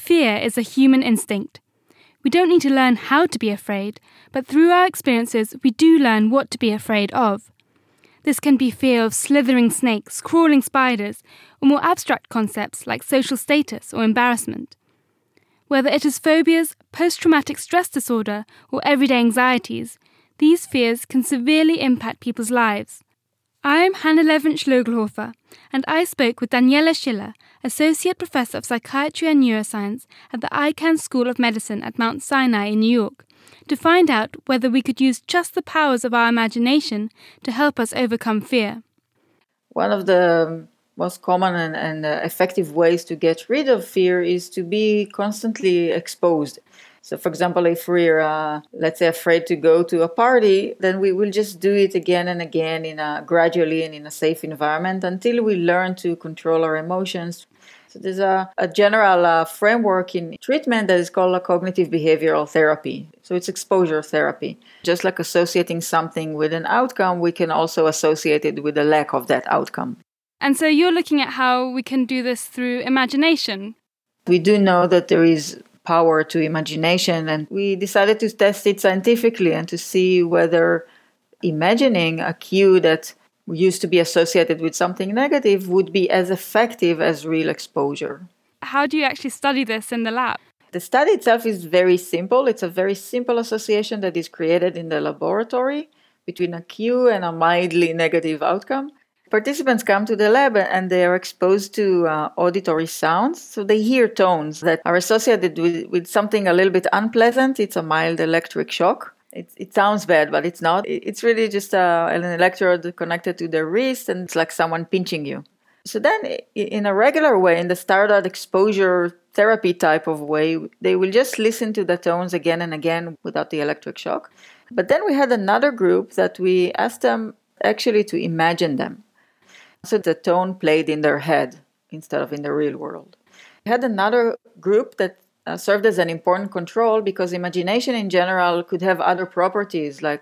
fear is a human instinct. We don't need to learn how to be afraid, but through our experiences, we do learn what to be afraid of. This can be fear of slithering snakes, crawling spiders, or more abstract concepts like social status or embarrassment. Whether it is phobias, post-traumatic stress disorder, or everyday anxieties, these fears can severely impact people's lives. I am Hannah Levench-Logelhofer, and I spoke with Daniela Schiller, Associate Professor of Psychiatry and Neuroscience at the Icahn School of Medicine at Mount Sinai in New York, to find out whether we could use just the powers of our imagination to help us overcome fear. One of the most common and effective ways to get rid of fear is to be constantly exposed. So, for example, if we're, let's say, afraid to go to a party, then we will just do it again and again gradually and in a safe environment until we learn to control our emotions. So there's a general framework in treatment that is called a cognitive behavioral therapy. So it's exposure therapy. Just like associating something with an outcome, we can also associate it with the lack of that outcome. And so you're looking at how we can do this through imagination. We do know that there is power to imagination, and we decided to test it scientifically and to see whether imagining a cue that used to be associated with something negative would be as effective as real exposure. How do you actually study this in the lab? The study itself is very simple. It's a very simple association that is created in the laboratory between a cue and a mildly negative outcome. Participants come to the lab and they are exposed to auditory sounds. So they hear tones that are associated with something a little bit unpleasant. It's a mild electric shock. It sounds bad, but it's not. It's really just an electrode connected to the wrist, and it's like someone pinching you. So then in a regular way, in the standard exposure therapy type of way, they will just listen to the tones again and again without the electric shock. But then we had another group that we asked them actually to imagine them. So the tone played in their head instead of in the real world. We had another group that served as an important control because imagination in general could have other properties like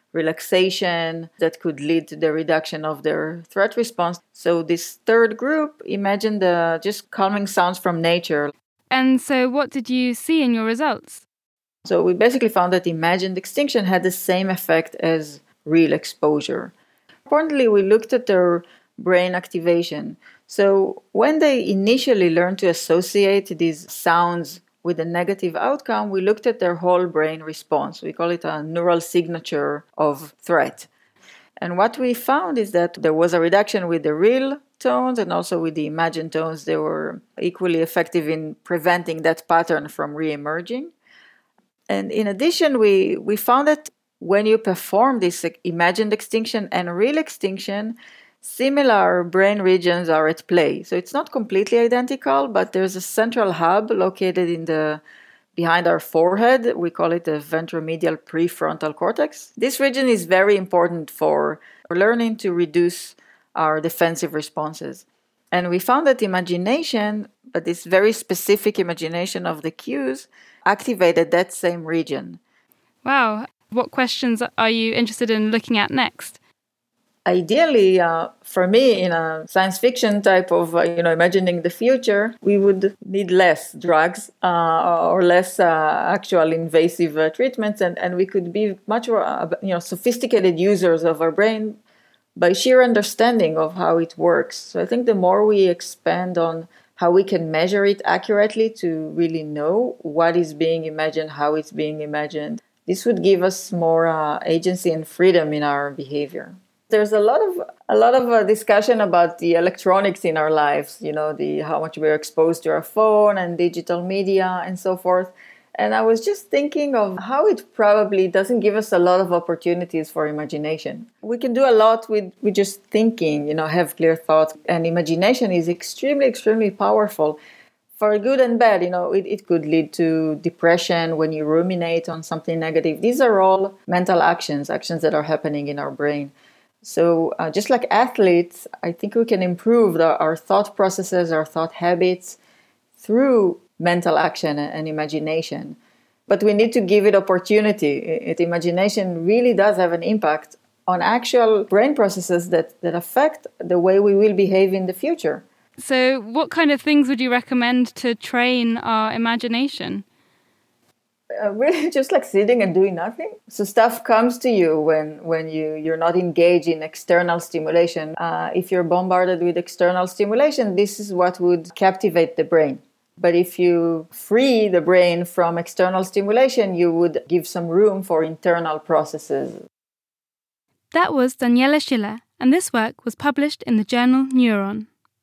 relaxation that could lead to the reduction of their threat response. So this third group imagined just calming sounds from nature. And so what did you see in your results? So we basically found that imagined extinction had the same effect as real exposure. Importantly, we looked at their brain activation. So when they initially learned to associate these sounds with a negative outcome, we looked at their whole brain response. We call it a neural signature of threat. And what we found is that there was a reduction with the real tones and also with the imagined tones. They were equally effective in preventing that pattern from re-emerging. And in addition, we found that when you perform this imagined extinction and real extinction, similar brain regions are at play. So it's not completely identical, but there's a central hub located behind our forehead. We call it the ventromedial prefrontal cortex. This region is very important for learning to reduce our defensive responses. And we found that imagination, but this very specific imagination of the cues, activated that same region. Wow. What questions are you interested in looking at next? Ideally, for me, in a science fiction type of, imagining the future, we would need less drugs or less actual invasive treatments, and we could be much more, sophisticated users of our brain by sheer understanding of how it works. So I think the more we expand on how we can measure it accurately to really know what is being imagined, how it's being imagined, this would give us more agency and freedom in our behavior. There's a lot of discussion about the electronics in our lives, how much we're exposed to our phone and digital media and so forth. And I was just thinking of how it probably doesn't give us a lot of opportunities for imagination. We can do a lot with just thinking, have clear thoughts. And imagination is extremely, extremely powerful. For good and bad, it could lead to depression when you ruminate on something negative. These are all mental actions that are happening in our brain. So just like athletes, I think we can improve our thought processes, our thought habits through mental action and imagination. But we need to give it opportunity. Imagination really does have an impact on actual brain processes that affect the way we will behave in the future. So what kind of things would you recommend to train our imagination? Really just like sitting and doing nothing. So stuff comes to you when you're not engaged in external stimulation. If you're bombarded with external stimulation, this is what would captivate the brain. But if you free the brain from external stimulation, you would give some room for internal processes. That was Daniela Schiller, and this work was published in the journal Neuron.